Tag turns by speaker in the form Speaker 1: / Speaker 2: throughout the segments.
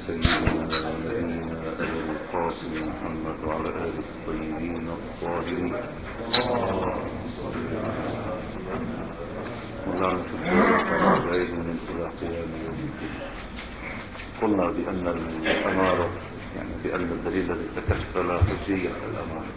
Speaker 1: سيدنا ونبينا أبي القاسم محمد وعلى آله الطيبين الطاهرين. ونعم في الدار من إلى قيام يوم الدين. قلنا بأن الأمارة بأن الدليل الذي تكفل حجية الأمارة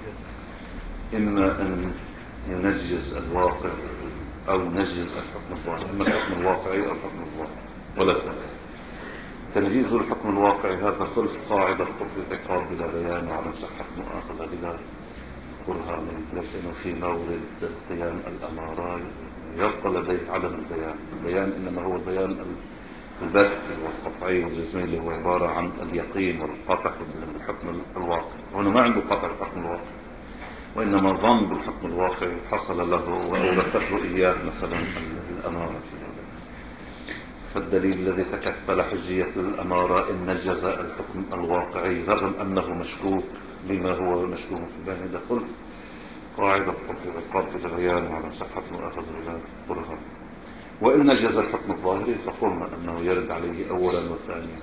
Speaker 1: إما أن ينجز الواقع أو ينجز الحكم الظاهر، إما الحكم الواقعي أو الحكم الظاهر ولا ثالث. تنجيز الحكم الواقعي هذا خلف قاعدة حكم العقاب بلا بيان وعدم صحة مؤاخذة بلا برهان، لكنه في مورد قيام الأمارة يبقى لديه عدم البيان إنما هو البيان البت والقطعي والجزمي اللي هو عبارة عن اليقين والقطع بالحكم الواقع. هنا ما عنده قطع الحكم الواقع، وإنما ظن بالحكم الواقع حصل له وأورثته إياه مثلا الأمارة في الأمر. فالدليل الذي تكفل حجية الأمارة إن نجز الحكم الواقعي رغم أنه مشكوك بما هو مشكوك في هذا خلف قاعدة حكم العقاب بالبيان وعلى صحة مؤاخذة بلا برهان. وإن نجز الحكم الظاهري فقلنا أنه يرد عليه أولا وثانيا.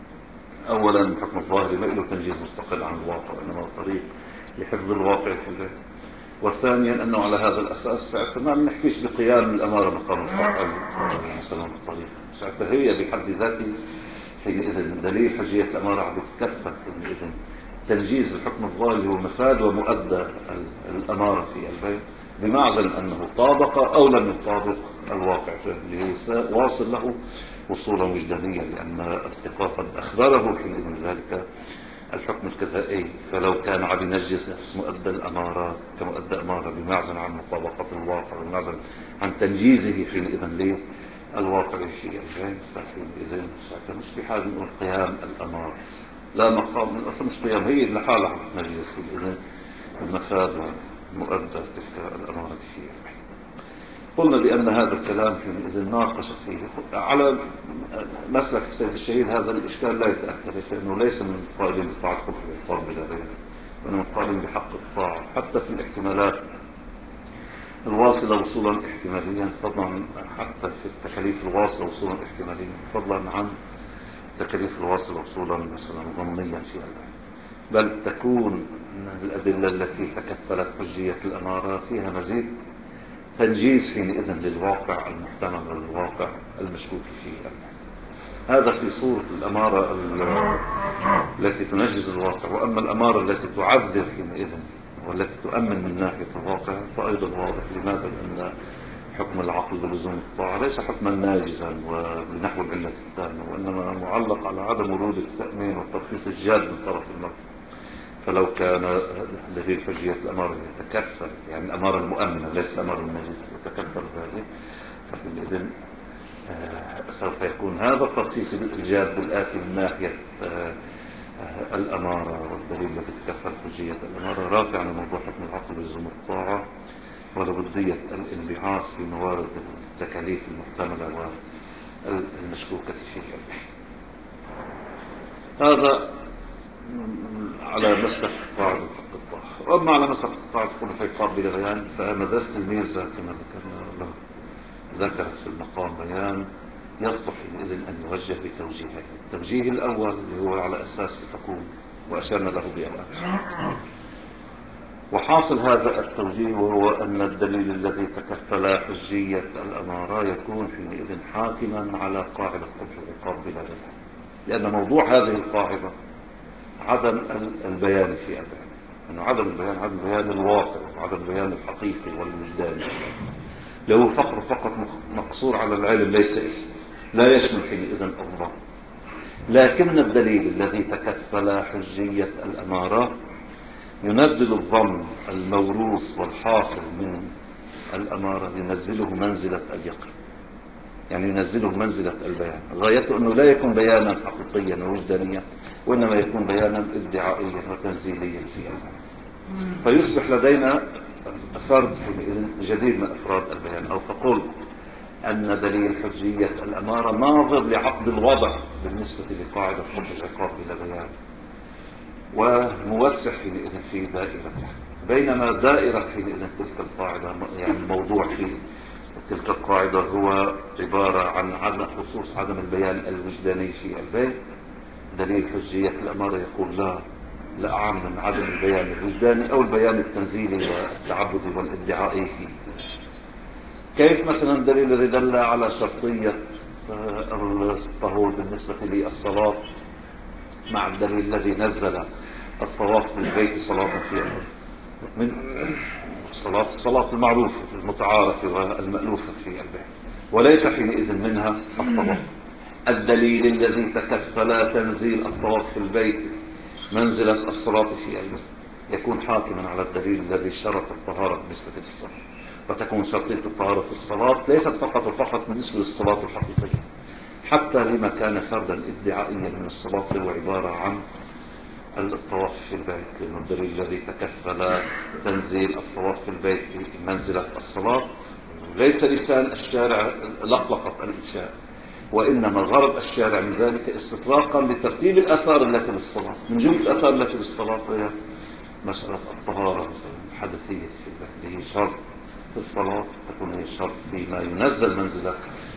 Speaker 1: أولا الحكم الظاهري ما له تنجيز مستقل عن الواقع، إنما طريق لحفظ الواقع في البيت. وثانيا أنه على هذا الأساس ساعتها ما نحكيش بقيام الأمارة مقام القطع مثلا الطريق، ساعتها هي بحد ذاته حينئذ دليل حجية الأمارة عم بتكفل حينئذ تنجيز الحكم الظاهري هو مفاد ومؤدى الأمارة في البيت، بمعزل أنه طابق أو لم يطابق الواقع اللي هو واصل له وصولا وجدانيا، لأن الثقة قد أخبره حينئذ ذلك الحكم الكذائي. فلو كان عم ينجز نفس مؤدى الأمارة كمؤدى أمارة بمعزل عن مطابقة الواقع وبمعزل عن تنجيزه حينئذ للواقع في الجانب، فحينئذ ساعتها مش بحاجة نقول قيام الأمارة، لا مقام من أصل مش قيام، هي لحالها عم تنجز حينئذ المفاد ومؤدى تلك الأمارة فيها. قلنا بأن هذا الكلام حينئذ ناقش فيه على مسلك السيد الشهيد. هذا الإشكال لا يتأكد، لأنه ليس من القائلين بطاعة حكم العقاب بلا بيان، وإنما القائلين بحق الطاعة حتى في الاحتمالات الواصلة وصولا احتماليا، فضلا حتى في التكاليف الواصلة وصولا احتماليا، فضلا عن التكاليف الواصلة وصولا مثلا ظنيا في البيان. بل تكون الأدلة التي تكفلت حجية الأمارة فيها مزيد تنجيز حينئذ للواقع المحتمل والواقع المشكوك فيه. هذا في صورة الأمارة التي تنجز الواقع. وأما الأمارة التي تعذر حينئذ والتي تؤمن من ناحية الواقع فأيضا واضح. لماذا؟ لأن حكم العقل بلزوم الطاعة ليس حكما ناجزا وبنحو العلة التامة، وإنما معلق على عدم ورود التأمين والترخيص الجاد من طرف المرء. فلو كان دليل حجية الأمارة يتكفل، يعني الأمارة المؤمنة ليس الأمارة الناجزة، يتكفل ذلك، فحينئذ سوف يكون هذا الترخيص الجاد الآتي من ناحية الأمارة والدليل الذي تكفل حجية الأمارة رافع عن موضوع حكم العقل بلزوم الطاعة ولبدية الانبعاث في موارد التكاليف المحتملة والمشكوكة فيها. هذا على مسلك قاعدة حق الطاعة. وأما على مسلك قاعدة حكم العقاب بلا بيان فمدرسة الميرزا كما ذكرنا له ذكرت في المقام بيان يصلح حينئذ أن يوجه بتوجيهين. التوجيه الأول اللي هو على أساس تقوم وأشرنا له بأمان، وحاصل هذا التوجيه وهو أن الدليل الذي تكفل حجية الأمارة يكون حينئذ حاكما على قاعدة قبح العقاب بلا بيان، لأن موضوع هذه القاعدة عدم البيان في البيان، أنه عدم البيان عدم بيان الواقع وعدم البيان الحقيقي والوجداني، له فقط مقصور على العلم ليس لا يشمل حينئذ الظن. لكن الدليل الذي تكفل حجية الأمارة ينزل الظن الموروث والحاصل من الأمارة، ينزله منزلة اليقين، يعني ينزله منزلة البيان. غايته أنه لا يكون بيانا حقيقيا ووجدانيا، وإنما يكون بيانا ادعائيا وتنزيليا في البيان. فيصبح لدينا فرد حينئذ جديد من أفراد البيان. أو تقول أن دليل حجية الأمارة ناظر لعقد الوضع بالنسبة لقاعدة حكم العقاب بلا بيان، وموسع حينئذ في دائرته، بينما دائرة حينئذ تلك القاعدة، يعني الموضوع في تلك القاعدة هو عبارة عن عدم خصوص عدم البيان الوجداني في البيت، دليل حجية الأمارة يقول لا أعم من عدم البيان الوجداني أو البيان التنزيلي والتعبدي والادعائي فيه. كيف مثلا الدليل الذي دل على شرطية الطهور بالنسبة للصلاة مع الدليل الذي نزل الطواف بالبيت صلاة فيها من الصلاة المعروفة المتعارفة والمألوفة في البيت، وليس حينئذ منها الطواف. الدليل الذي تكفل تنزيل الطواف في البيت منزلة الصلاة في البيت يكون حاكما على الدليل الذي شرط الطهارة بالنسبة للصلاة، وتكون شرطية الطهارة في الصلاة ليست فقط وفقط بالنسبة للصلاة الحقيقية، حتى لما كان فردا ادعائيا من الصلاة هو عبارة عن الطواف في البيت، لأن الدليل الذي تكفل تنزيل الطواف في البيت منزلة الصلاة ليس لسان الشارع لقلقة الإنشاء، وإنما غرض الشارع من ذلك استطراقا لترتيب الآثار التي للصلاة. من جملة الآثار التي للصلاة هي مسألة الطهارة مثلا الحدثية في البيت، هي شرط في الصلاة، تكون هي شرط فيما ينزل منزلة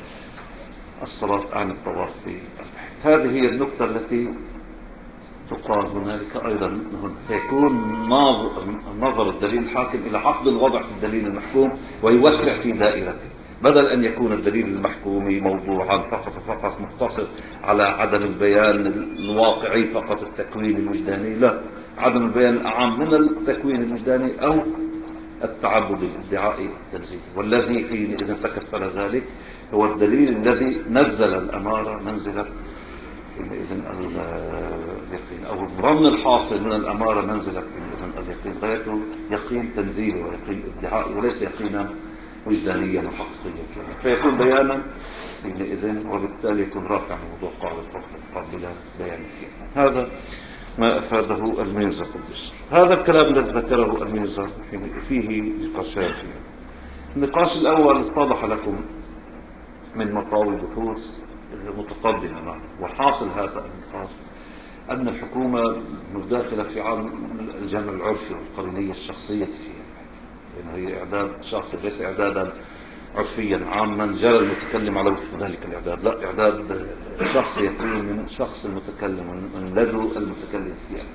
Speaker 1: الصلاة عن الطواف في البيت. هذه هي النقطة التي تقال هنالك أيضا هنا، فيكون نظر الدليل الحاكم إلى عقد الوضع في الدليل المحكوم ويوسع في دائرته، بدل أن يكون الدليل المحكوم موضوعا فقط وفقط مقتصر على عدم البيان الواقعي فقط التكوين الوجداني، لا، عدم البيان الأعم من التكوين الوجداني أو التعبد الادعائي التنزيلي. والذي حينئذ تكفل ذلك هو الدليل الذي نزل الأمارة منزلة إذن اليقين، أو الظن الحاصل من الأمارة منزلة إذن اليقين، غيره يقين تنزيلي ويقين ادعائي وليس يقينا وجدانيا وحقيقيا، فيكون بيانا حينئذ، وبالتالي يكون رافع موضوع قابل بيان فيه. هذا ما أفاده الميرزا قدس. هذا الكلام الذي ذكره الميرزا فيه نقاشات. النقاش الأول اتضح لكم من مطاوي بحوث متقدمة معه، وحاصل هذا النقاش أن الحكومة مداخلة في عالم الجمع العرفي والقرينية الشخصية فيها، لأنه هي إعداد شخصي ليس إعدادا عرفيا عاما جرى المتكلم على وفق ذلك الإعداد، لا، إعداد شخصي يكون من شخص المتكلم من لدى المتكلم فيها.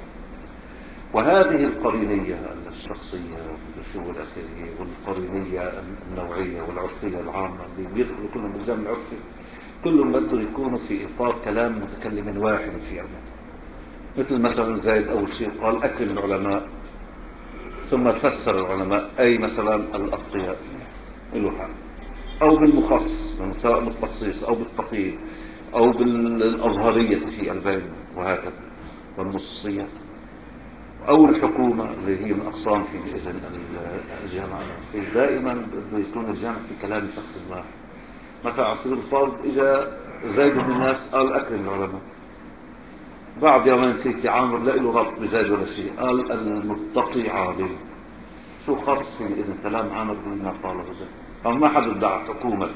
Speaker 1: وهذه القرينية الشخصية والشو الأخيرية والقرينية النوعية والعرفية العامة اللي بيدخلوا كلهم بالجمع العرفي، كلهم بدهم يكونوا في إطار كلام متكلم واحد في علمه. مثل مثلا زيد أول شيء قال أكرم العلماء، ثم فسر العلماء أي مثلا الأتقياء له حال، أو بالمخصص سواء بالتخصيص أو بالتقييد أو بالأظهرية في البين وهكذا، والنصوصية، أو الحكومة اللي هي من أقسام في إذن الجامعة. في دائما يكون الجامع في كلام شخص واحد. مثلا على سبيل الفرض إجا زيد بن الناس قال أكرم العلماء، بعد يومين تيجي عامر لا له ربط بزيد ولا شيء قال المتقي عادل. شو خاص في إذن كلام عامر بما قاله زيد؟ فما حد ادعى حكومة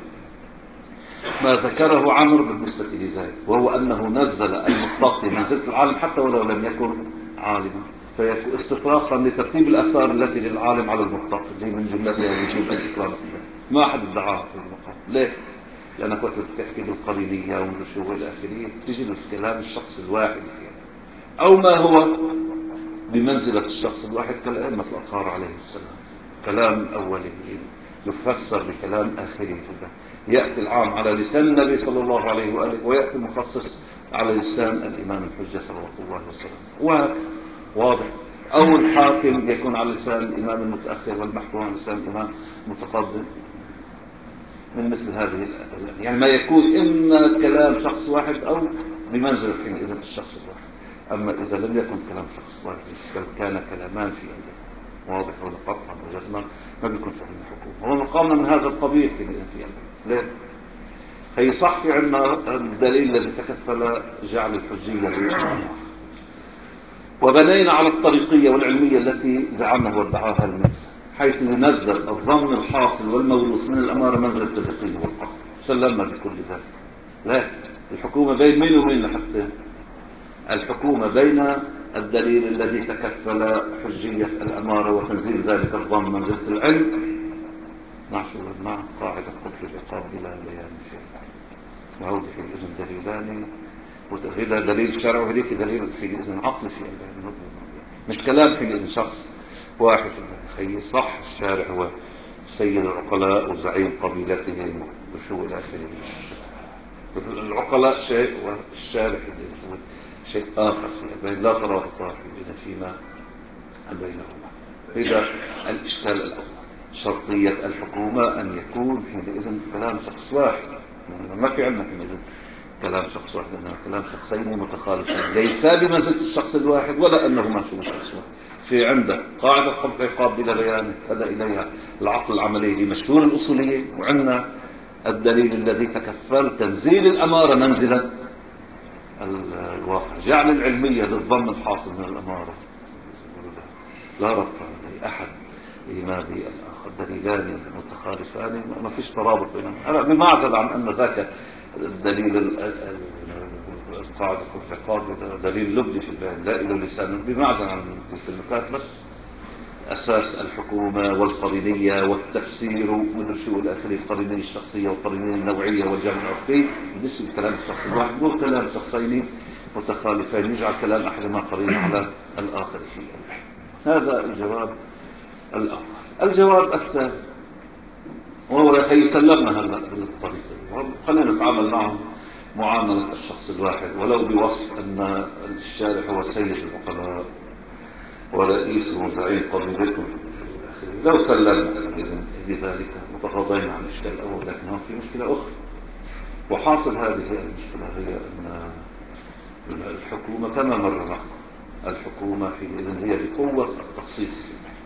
Speaker 1: ما ذكره عمرو بالنسبة لزيد، وهو أنه نزل المتقي منزلة العالم حتى ولو لم يكن عالما، فيكون استطراقا لترتيب الأثار التي للعالم على المتقي اللي من جملتها وجوب الإكرام فيها. ما أحد ادعاها في المقام. ليه؟ لأنك وقت تحكي بالقرينية ومشوه الآخرية تجي الكلام الشخص الواحد فيها، أو ما هو بمنزلة الشخص الواحد كالأئمة الأطهار عليه السلام، كلام أولي يفسر بكلام آخري في البحث. يأتي العام على لسان النبي صلى الله عليه وآله، ويأتي المخصص على لسان الإمام الحجة صلوات الله وسلم، واضح. أو الحاكم يكون على لسان الإمام المتأخر والمحكوم على لسان الإمام المتقدم، من مثل هذه يعني ما يكون إما كلام شخص واحد أو بمنزلة حينئذ الشخص الواحد. أما إذا لم يكن كلام شخص واحد بل كان كلامان في البحث واضح ولا قطعا وجزما، ما بيكون فهم الحكومة. هو مقامنا من هذا القبيل في البحث. ليه؟ هي صح في عندنا الدليل الذي تكفل جعل الحجية للأمر، وبنينا على الطريقية والعلمية التي زعمها وادعاها الميرزا، حيث ينزل الظن الحاصل والموروث من الأمارة منزل اليقين والقطع. سلمنا بكل ذلك. لا، الحكومة بين مين ومين لحتى الحكومة بين الدليل الذي تكفل حجية الأمارة وتنزيل ذلك الظن منزلة العلم مع قاعدة قبل العقاب إلى بيان الشيء، وأوضح الإذن دليلان وإذا دليل الشرع وهذيك دليل حينئذ عقل في مش كلام حينئذ شخص واحد. خي صح الشارع هو سيد العقلاء وزعيم قبيلتهم وشو إلى آخره. العقلاء شيء والشارع شيء آخر لا ترابط إذا فيما بينهما. إذا الإشكال الأول شرطية الحكومة أن يكون حينئذ كلام شخص واحد. ما في عندنا حينئذ كلام شخص واحد، إنما كلام شخصين متخالفين ليس بمنزلة الشخص الواحد ولا أنهما شو شخص واحد. في عندك قاعدة حكم العقاب بلا بيان هذا إليها العقل العملي لمشهور الأصولية، وعندنا الدليل الذي تكفل تنزيل الأمارة منزلة الواقع، جعل العلمية للظن الحاصل من الأمارة. لا ربط لأحد لماذا الآخر، دليلان متخالفان ما فيش ترابط بينهم. بمعزل عن أن ذاك الدليل القاعدة في العقاب دليل لبدي في البيان لا إلى لسان، بمعزل عن تلك النكات. بس أساس الحكومة والقرينية والتفسير ومدري شو الآخرين، القرينية الشخصية والقرينية النوعية والجمع العرفي بالنسبة لكلام الشخص الواحد، مو كلام شخصين متخالفين يجعل كلام أحدهما قرين على الآخر فيه. هذا الجواب الأول. الجواب الثاني وهو يسلمنا هلا بالطريقة، خلينا نتعامل معهم معاملة الشخص الواحد ولو بوصف أن الشارع هو سيد العقلاء ورئيس وزعيم قبيلته. لو سلمنا بذلك وتغاضينا عن الإشكال الأول، لكن هون في مشكلة أخرى. وحاصل هذه المشكلة هي أن الحكومة كما مر معكم الحكومة حينئذ هي بقوة التخصيص.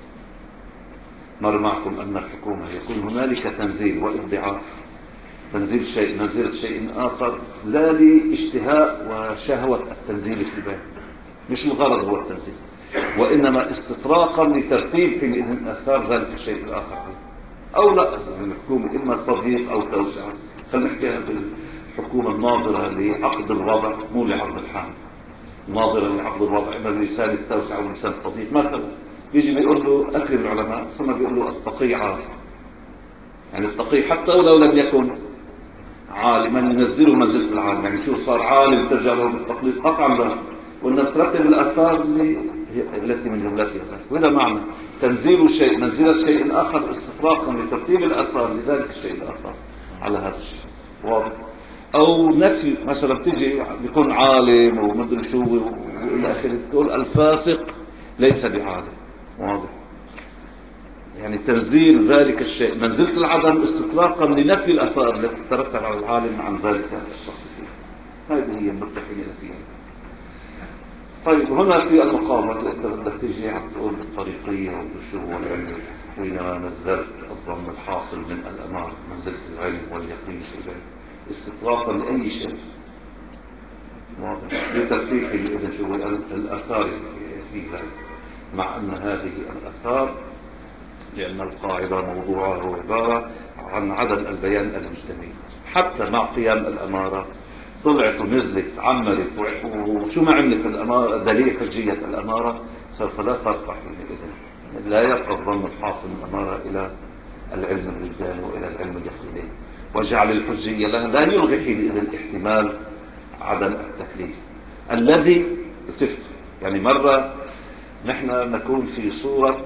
Speaker 1: مر معكم أن الحكومة يكون هنالك تنزيل وإبداع، تنزيل شيء منزلة شيء آخر لا لاشتهاء وشهوة التنزيل في البيت، مش الغرض هو التنزيل، وإنما استطراقا لترتيب حينئذ أثار ذلك الشيء الآخر. أو لا الحكومة إما تضييق أو توسعة. خلينا نحكيها بالحكومة الناظرة لعقد الوضع مو لعقد الحامل، ناظرا لعقد الوضع إما بلسان التوسعة ولسان التضييق. مثلا بيجي بيقول له أكرم العلماء، ثم بيقول له التقي عالم، يعني التقي حتى ولو لم يكن عالما ينزله منزلة العالم. يعني شو صار عالم ترجع له بالتقليد؟ قطعا لا، وأن ترتب الآثار التي من جملتها. وهذا معنى تنزيل الشيء منزلة شيء آخر استطراقا لترتيب الآثار لذلك الشيء الآخر على هذا الشيء. واضح؟ أو نفي مثلا بتجي بيكون عالم ومدري شو وإلى آخره، تقول الفاسق ليس بعالم. واضح؟ يعني تنزيل ذلك الشيء منزلة العدم استطلاقا لنفي الأثار التي تترتب على العالم عن ذلك الشخص فيه. هذه هي المتحين فيها. طيب هنا في المقامة أنت بدك تجي عم تقول الطريقية وشو هو العلم، حينما نزلت الظن الحاصل من الأمار منزلة العلم واليقين استطلاقا لأي شيء. واضح؟ بترتيب إذن شو الآثار في ذلك، مع أن هذه الآثار لأن القاعدة موضوعها عبارة عن عدم البيان المجتمعي. حتى مع قيام الأمارة طلعت ونزلت عملت وشو ما عملت الأمارة دليل حجية الأمارة سوف لا ترقى حينئذ. لا يبقى الظن الحاصل من الأمارة إلى العلم الوجداني وإلى العلم اليقيني، وجعل الحجية لها لا يلغي حينئذ احتمال عدم التكليف الذي تفت. يعني مرة نحن نكون في صورة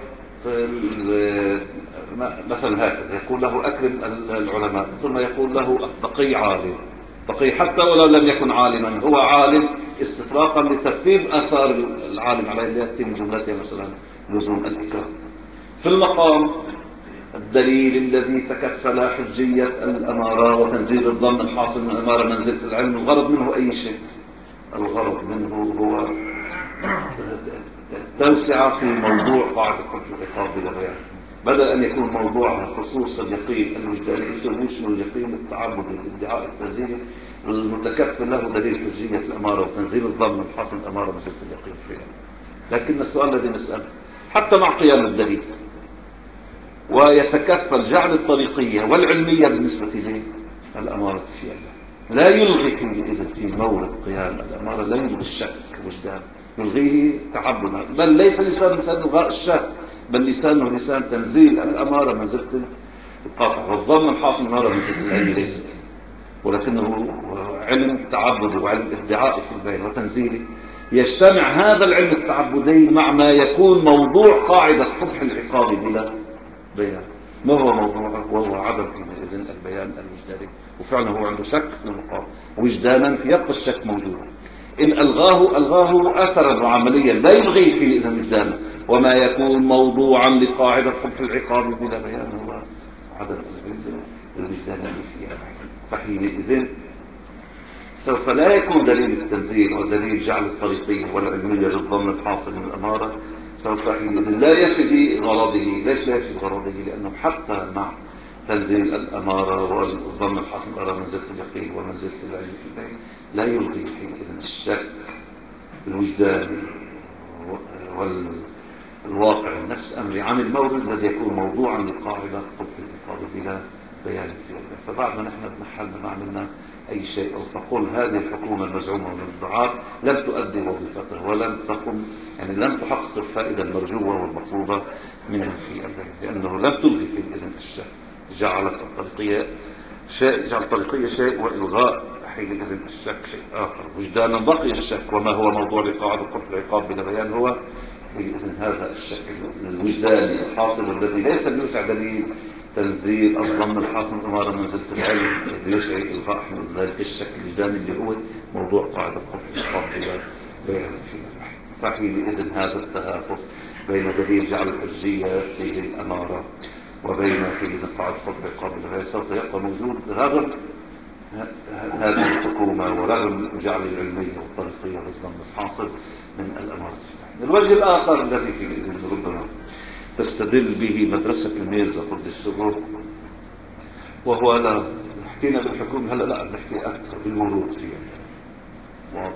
Speaker 1: مثلا هكذا يقول له أكرم العلماء، ثم يقول له التقي عالم. تقي حتى ولو لم يكن عالما هو عالم استطراقا لترتيب آثار العالم عليه التي من جملتها مثلا لزوم الإكرام. في المقام الدليل الذي تكفل حجية الأمارة وتنزيل الظن الحاصل من الأمارة منزلة العلم، الغرض منه أي شيء؟ الغرض منه هو توسع في موضوع قاعدة حكم العقاب بلا بيان، بدل أن يكون موضوعها خصوص اليقين الوجداني يشمل اليقين التعبد والادعاء التنزيلي المتكفل له دليل حجية الأمارة وتنزيل الظن الحاصل من الأمارة منزلة اليقين فيها. لكن السؤال الذي نسأله حتى مع قيام الدليل ويتكفل جعل الطريقية والعلمية بالنسبة للأمارة فيها، لا يلغي حينئذ في مورد قيام الأمارة لا يلغي الشك وجدان، يلغيه تعبدا، بل ليس لسان إلغاء الشك، بل لسانه لسان تنزيل الأمارة منزلة القطع، والظن الحاصل الأمارة منزلة العلم ليس، ولكنه علم تعبدي وعلم ادعائي في البيان وتنزيلي، يجتمع هذا العلم التعبدي مع ما يكون موضوع قاعدة قبح العقاب بلا بيان. ما هو موضوعه؟ وهو عدم حينئذ البيان الوجداني. وفعلا هو عنده شك في المقام وجدانا يبقى الشك موجودا. إن ألغاه أثرا وعمليا لا يلغيه حينئذ وجدانا. وما يكون موضوعا لقاعدة قبح العقاب بلا بيان هو عدم الوجداني فيها. فحينئذ سوف لا يكون دليل التنزيل ودليل جعل الطريقية والعلمية للظن الحاصل من الأمارة سوف حينئذ لا يفي غرضه. ليش لا يفي غرضه؟ لأنه حتى مع تنزيل الأمارة والظن الحاصل من الأمارة منزلة اليقين ومنزلة العلم في البيت لا يلغي حينئذ الشك الوجداني والواقع النفس أمري عن المورد الذي يكون موضوعا للقاعدة قبح الإقامة بلا بيان في البيت. فبعد ما نحن بنحلنا ما عملنا أي شيء أو تقول هذه الحكومة المزعومة من الدعاة لم تؤدي وظيفتها ولم تقم يعني لم تحقق الفائدة المرجوة والمطلوبة منها في البيت، لأنه لم تلغي في الإذن الشيء. جعلت الطريقية شيء وإلغاء حينئذ الشك شيء آخر. وجدانا بقي الشك وما هو موضوع لقاعدة قبح العقاب بلا بيان هو حينئذ هذا الشك الوجداني الحاصل الذي ليس بيوسع دليل تنزيل الظن الحاصل من أمارة منزلة العلم بيسعي إلغاء من ذلك الشك الوجداني اللي هو موضوع قاعدة قبح العقاب بلا بيان فيه. فحينئذ هذا التهافت بين دليل جعل الحجية في الأمارة وبين حينئذ قاعدة قبح العقاب بلا بيان سوف يبقى موجود رغم هذه الحكومة ورغم جعل العلمية والطريقية والظن الحاصل من الأمارة. الوجه الآخر الذي حينئذ ربما تستدل به مدرسة الميرزا قدس سره وهو لا حكينا بالحكومة هلا لا نحكي أكثر بالورود فيها. واضح.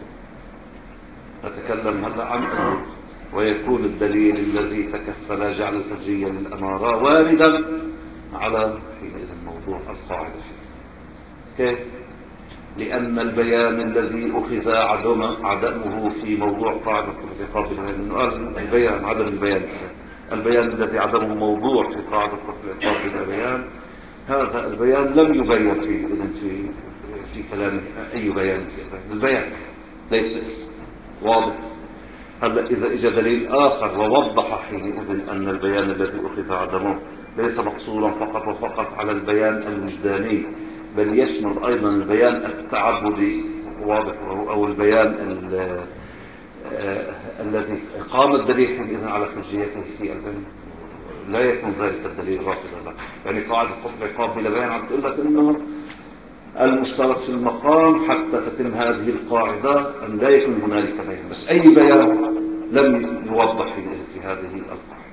Speaker 1: نتكلم هلا عن الورود ويكون الدليل الذي تكفل جعل الحجية للأمارة واردا على حينئذ موضوع القاعدة فيه. كيف؟ لأن البيان الذي أخذ عدمه في موضوع قاعدة العقاب لأنه قال البيان عدم البيان الذي عدمه موضوع في قاعدة العقاب بلا بيان هذا البيان لم يبين فيه إذن في كلامه أي بيان في البيان ليس واضح. هلا إذا إجا دليل آخر ووضح حينئذ أن البيان الذي أخذ عدمه ليس مقصورا فقط وفقط على البيان الوجداني بل يشمل أيضا البيان التعبدي واضح أو البيان الذي قام الدليل حينئذ على حجيته في البيان لا يكون ذلك الدليل رافضا له. يعني قاعدة قبح العقاب بلا بيان عم تقول لك إنه المشترك في المقام حتى تتم هذه القاعدة أن لا يكون هنالك بيان بس أي بيان لم يوضح في هذه القاعدة.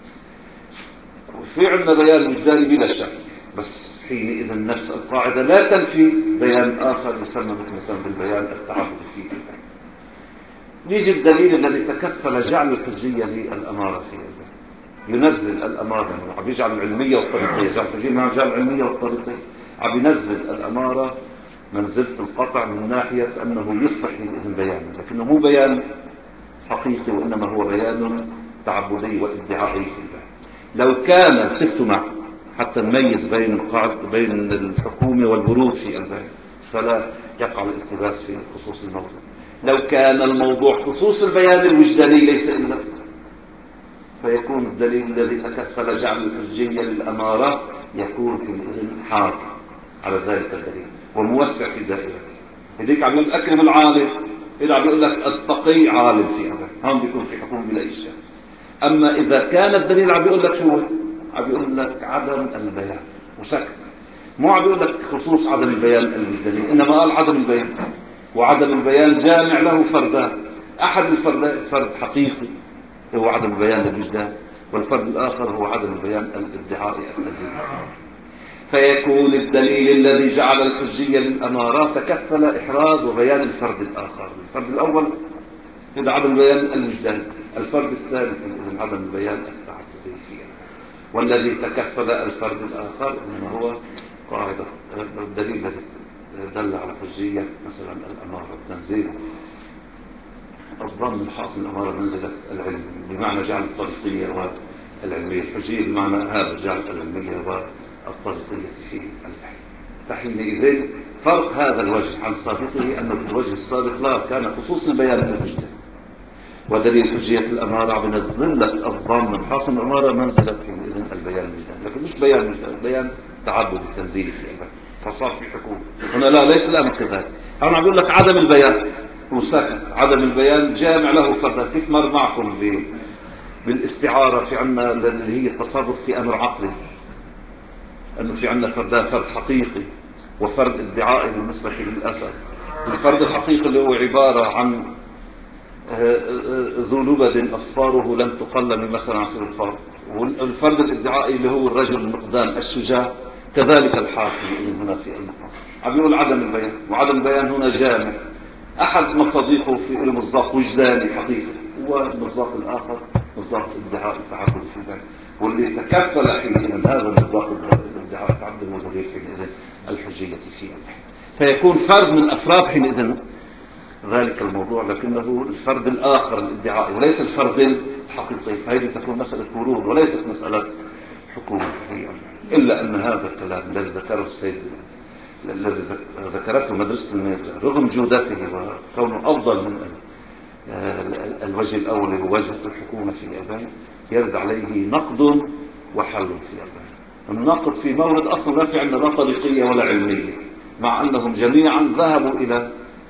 Speaker 1: وفي عندنا بيان وجداني بلا شك بس حينئذ نفس القاعدة لا تنفي بيان آخر يسمى مثلا بالبيان التعبدي فيه. يجي الدليل الذي تكفل جعل الحجية للأمارة فيه ينزل الأمارة عم يجعل العلمية والطريقية جعل الحجية مع جعل العلمية والطريقية عم ينزل الأمارة منزلة القطع من ناحية أنه يصبح بإذن بيان لكنه مو بيان حقيقي وإنما هو بيان تعبدي وادعائي في البيان. لو كان التفت معه حتى نميز بين الحكومة والبرود في البيان فلا يقع الالتباس في خصوص الموضوع. لو كان الموضوع خصوص البيان الوجداني ليس إلا فيكون الدليل الذي تكفل جعل الحجية للأمارة يكون في الإذن حار على ذلك الدليل وموسع في دائرته. هذيك عم يقول أكرم العالم إذا عم يقول لك التقي عالم في هذا هم بيكون في حكم بلا إشكال. أما إذا كان الدليل عم يقول لك شو عم يقول لك عدم البيان وسكت مو عم يقول لك خصوص عدم البيان الوجداني إنما قال عدم البيان وعدم البيان جامع له فردان. أحد الفردان فرد حقيقي هو عدم البيان للوجدان والفرد الآخر هو عدم البيان الادعائي التنزيلي. فيكون الدليل الذي جعل الحجية للأمارات تكفل إحراز وبيان الفرد الآخر. الفرد الأول هذا عدم البيان الوجداني الفرد الثاني إذن عدم البيان التعبدي فيه. والذي تكفل الفرد الآخر إنما هو قاعدة الدليل الذي دل على حجية مثلا الأمارة التنزيل الظن الحاصل من أمارة منزلة العلم بمعنى جعل الطريقية والعلمية الحجية بمعنى هذا جعل العلمية والطريقية في البحث. فحينئذ فرق هذا الوجه عن سابقه أنه في الوجه السابق لا كان خصوص البيان المجتمع، ودليل حجية الأمارة بنزل لك الظن الحاصل الأمارة منزلة حينئذ البيان المجتمع، لكن مش بيان مجتمع، بيان تعبدي تنزيلي في البيان، فصار في حكم هنا. لا، ليس الأمر كذلك. أنا أقول لك عدم البيان هو ساكت، عدم البيان جامع له فردا. كيف مر معكم بالاستعارة في عنا اللي هي التصرف في أمر عقلي، أنه في عنا فردان، فرد حقيقي وفرد ادعائي بالنسبة للأسد. الفرد الحقيقي اللي هو عبارة عن ذو لبد أصفاره لم تقل من مثلا عصير الفار، والفرد الادعائي اللي هو الرجل المقدام الشجاع كذلك الحاكم هنا في المقام. عم يقول عدم البيان، وعدم البيان هنا جامع. أحد مصادقه في المصداق وجداني حقيقي، والمصداق الآخر مصداق ادعاء التعبد في البيان، واللي تكفل حينئذ هذا المصداق الادعاء التعبد هو دليل حينئذ الحجية في البيان. فيكون فرد من أفراد حينئذ ذلك الموضوع، لكنه الفرد الآخر الادعائي وليس الفرد الحقيقي. فهذه تكون مسألة ورود وليست مسألة حكومة، إلا أن هذا الكلام الذي ذكره السيد، الذي ذكرته مدرسة الميرجع رغم جودته وكونه أفضل من الوجه الأول هو وجه الحكومة في اليابان، يرد عليه نقد وحل في اليابان. النقد في مورد أصلا لا في عندنا لا طريقية ولا علمية، مع أنهم جميعا ذهبوا إلى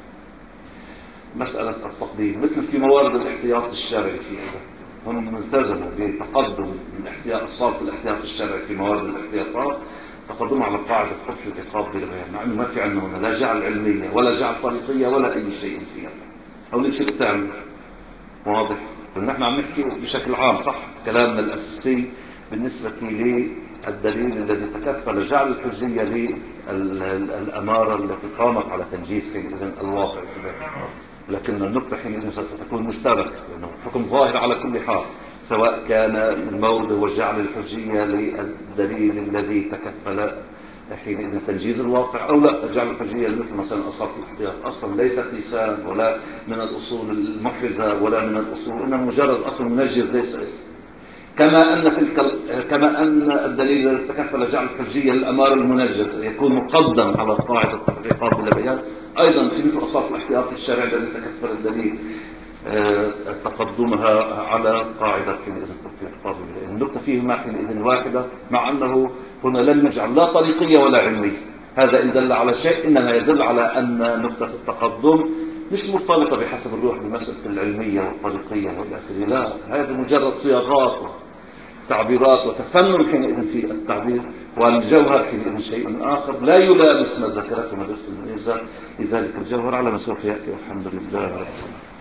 Speaker 1: مسألة التقديم، مثل في موارد الاحتياط الشرعي في اليابان، هم التزموا بتقدم الاحتياط، صارت الاحتياط الشرعي في موارد الاحتياطات تقدموا على قاعدة قبح العقاب بلا بيان، مع انه ما في عندنا هنا لا جعل علمية ولا جعل طريقية ولا أي شيء فيها. أو شيء ثاني واضح، نحن عم نحكي بشكل عام صح كلامنا الأساسي بالنسبة للدليل الذي تكفل جعل الحجية للأمارة التي قامت على تنجيز حينئذ الواقع في البيت. لكن النقطة حينئذ سوف تكون مشتركة، لأنه الحكم ظاهر على كل حال، سواء كان المورد هو جعل الحجية للدليل الذي تكفل حينئذ تنجيز الواقع أو لا، جعل الحجية مثل مثلا أصل الاحتياط أصلا ليست لسان ولا من الأصول المحرزة ولا من الأصول، إنما مجرد أصل منجز ليس كما أن الدليل الذي تكفل جعل الحجية للأمارة المنجزة يكون مقدم على قاعدة التحقيقات بلا بيان، أيضا في مثل أصل الاحتياط الشرعي الذي تكفل الدليل تقدمها على قاعدة حينئذ التحقيقات بلا بيان. النقطة فيهما حينئذ واحدة، مع أنه هنا لم يجعل لا طريقية ولا علمية. هذا إن دل على شيء إنما يدل على أن نقطة التقدم مش مرتبطة بحسب الروح بمسألة العلمية والطريقية والآخرة، لا، هذه مجرد صياغات تعبيرات وتفنن حينئذ في التعبير، والجوهر حينئذ شيء آخر لا يلامس ما ذكرته مدرسة الميرزا. لذلك الجوهر على ما سوف يأتي والحمد لله.